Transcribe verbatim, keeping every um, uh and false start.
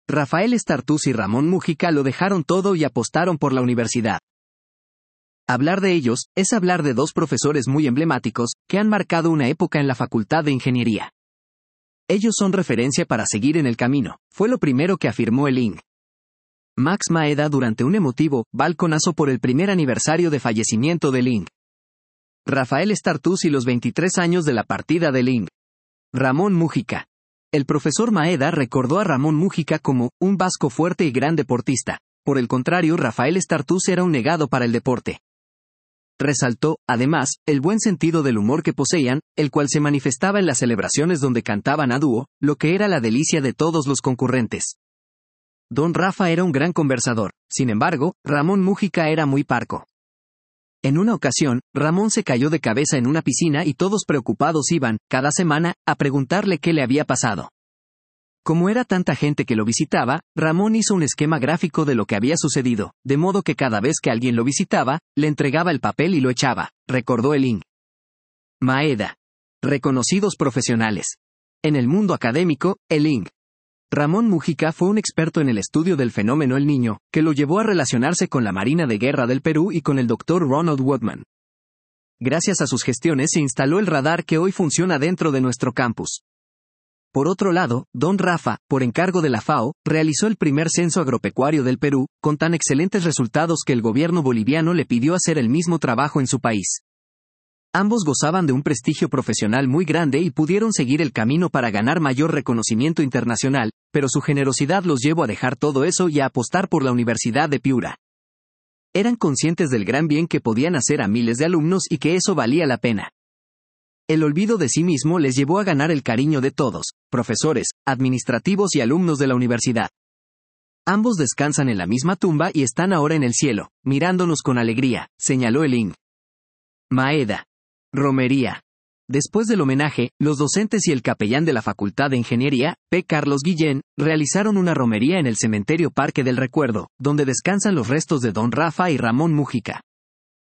Rafael Estartús y Ramón Múgica lo dejaron todo y apostaron por la universidad. Hablar de ellos es hablar de dos profesores muy emblemáticos que han marcado una época en la Facultad de Ingeniería. Ellos son referencia para seguir en el camino, fue lo primero que afirmó el I N G. Max Maeda durante un emotivo balconazo por el primer aniversario de fallecimiento del I N G. Rafael Estartús y los veintitrés años de la partida del I N G. Ramón Múgica. El profesor Maeda recordó a Ramón Múgica como un vasco fuerte y gran deportista. Por el contrario, Rafael Estartús era un negado para el deporte. Resaltó, además, el buen sentido del humor que poseían, el cual se manifestaba en las celebraciones donde cantaban a dúo, lo que era la delicia de todos los concurrentes. Don Rafa era un gran conversador, sin embargo, Ramón Múgica era muy parco. En una ocasión, Ramón se cayó de cabeza en una piscina y todos preocupados iban, cada semana, a preguntarle qué le había pasado. Como era tanta gente que lo visitaba, Ramón hizo un esquema gráfico de lo que había sucedido, de modo que cada vez que alguien lo visitaba, le entregaba el papel y lo echaba, recordó el I N G. Maeda. Reconocidos profesionales. En el mundo académico, el I N G. Ramón Múgica fue un experto en el estudio del fenómeno El Niño, que lo llevó a relacionarse con la Marina de Guerra del Perú y con el doctor Ronald Woodman. Gracias a sus gestiones se instaló el radar que hoy funciona dentro de nuestro campus. Por otro lado, Don Rafa, por encargo de la F A O, realizó el primer censo agropecuario del Perú, con tan excelentes resultados que el gobierno boliviano le pidió hacer el mismo trabajo en su país. Ambos gozaban de un prestigio profesional muy grande y pudieron seguir el camino para ganar mayor reconocimiento internacional, pero su generosidad los llevó a dejar todo eso y a apostar por la Universidad de Piura. Eran conscientes del gran bien que podían hacer a miles de alumnos y que eso valía la pena. El olvido de sí mismo les llevó a ganar el cariño de todos, profesores, administrativos y alumnos de la universidad. Ambos descansan en la misma tumba y están ahora en el cielo, mirándonos con alegría, señaló el I N G. Maeda. Romería. Después del homenaje, los docentes y el capellán de la Facultad de Ingeniería, P. Carlos Guillén, realizaron una romería en el cementerio Parque del Recuerdo, donde descansan los restos de Don Rafa y Ramón Múgica.